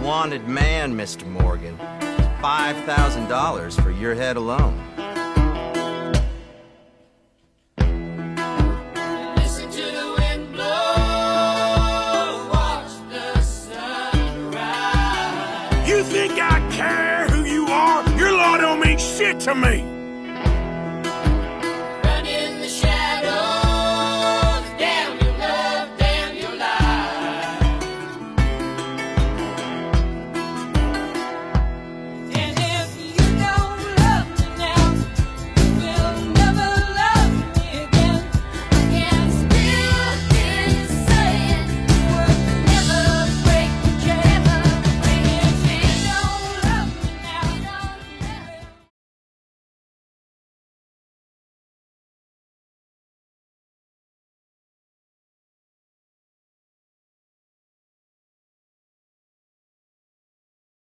wanted man, Mr. Morgan. $5,000 for your head alone. Listen to the wind blow, watch the sun rise. You think I care who you are? Your law don't mean shit to me.